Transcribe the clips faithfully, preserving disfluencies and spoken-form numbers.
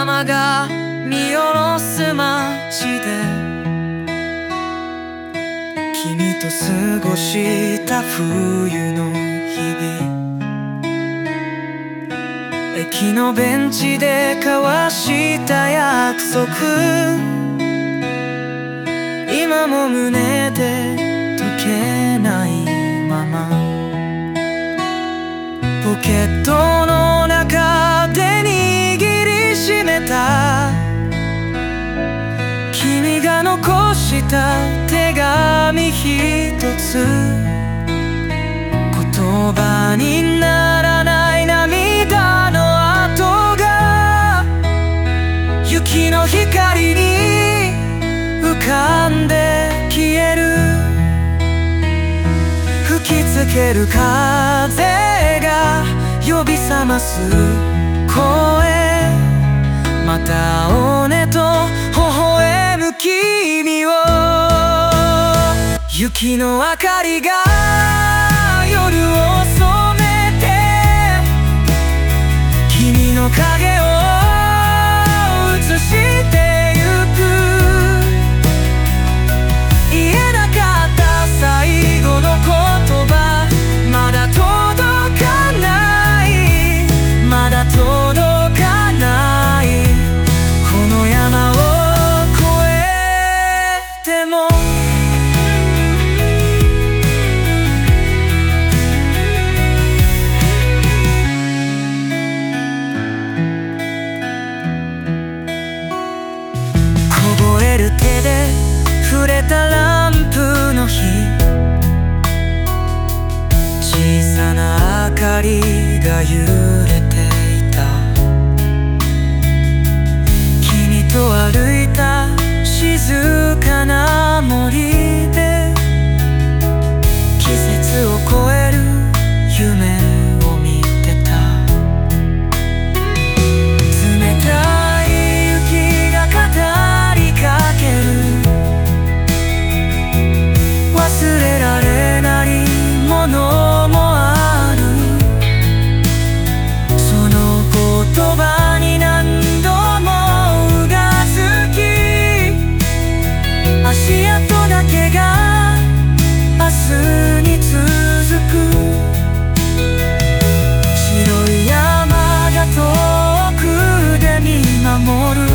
山が見下ろす街で君と過ごした冬の日々、駅のベンチで交わした約束、今も胸で解けないまま、ポケットの中で握りしめた君が残した手紙一つ、言葉にならない涙の跡が雪の光に浮かんで消える。吹きつける風が呼び覚ます声、また会おうねと微笑む君を。雪の明かりが夜を染めて君の影を映してゆく。言えなかった最後の言葉、まだ届かない、まだ届かない。この山を越えても凍える手で触れたランプの火、小さな明かりが揺れていた。君と歩いた静かな森で季節を超える夢を見てた。冷たい雪が語りかける、忘れられないものもある。その言葉に何度もうがつき、足跡だけが明日に続く。白い山が遠くで見守る。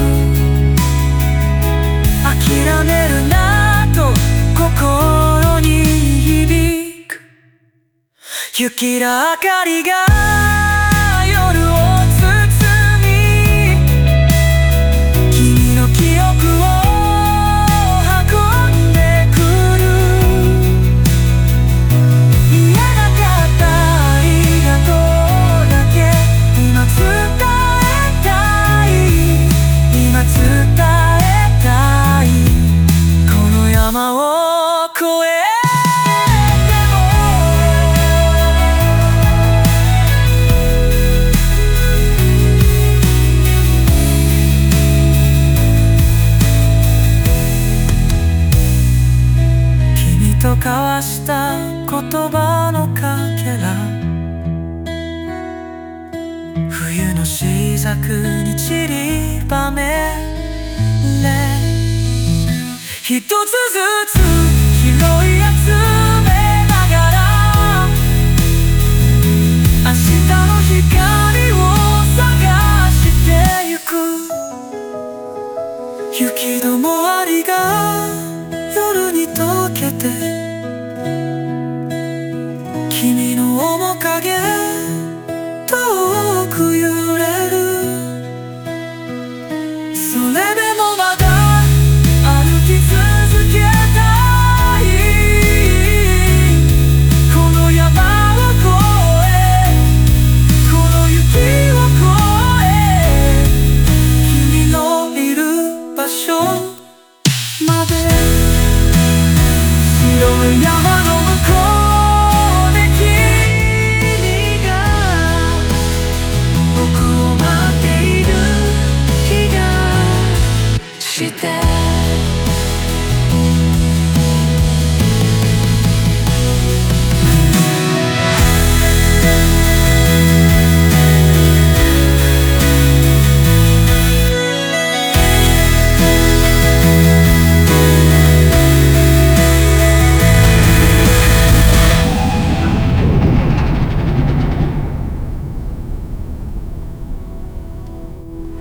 諦めるなと心に響く。雪の明かりが夜を包み、君の記憶を運んでくる。言えなかったありがとうだけ今伝えたい、今伝えたい。この山を越えと交わした言葉のかけら、冬のしざくに散りばめれ、一つずつ拾い集めながら明日の光を探してゆく。雪の周りが夜に溶けて君の面影遠く揺れる。それでもまだ歩き続けたい。この山を越え、この雪を越え、君のいる場所まで。白い山の向こうで君が僕を待っている気がして